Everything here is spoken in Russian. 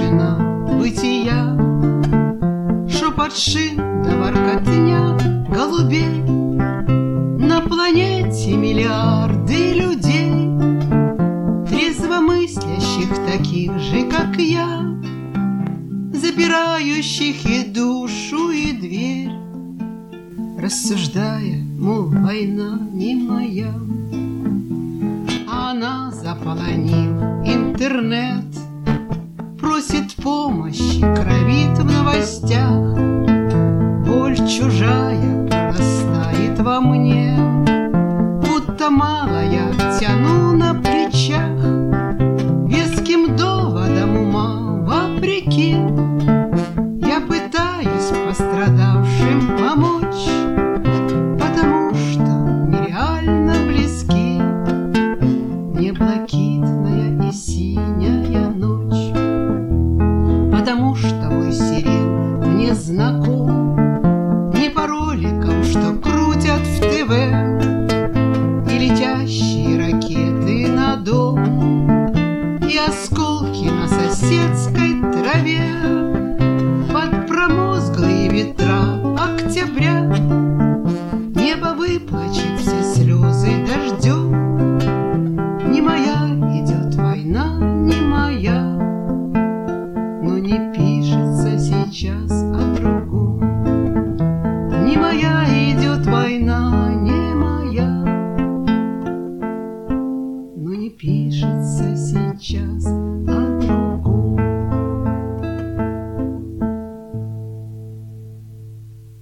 тишина бытия, шепот шин да воркотня голубей. На планете миллиарды людей, трезвомыслящих, таких же, как я, запирающих и душу, и дверь, рассуждая, мол, война не моя. А она заполонил интернет, просит помощи, кровит в новостях. Боль чужая растает во мне, будто малая тяну на плечах. Веским доводом ума вопреки я пытаюсь пострадавшим помочь, потому что нереально близки мне блакитная и синяя ночь, потому что вой сирен мне знаком не по роликам, что крутят в ТВ, и летящие ракеты на дом, и осколки на соседской траве под промозглые ветра октября. Небо выплачет все слезы дождем. Не моя идет война, не моя, но не пишется сейчас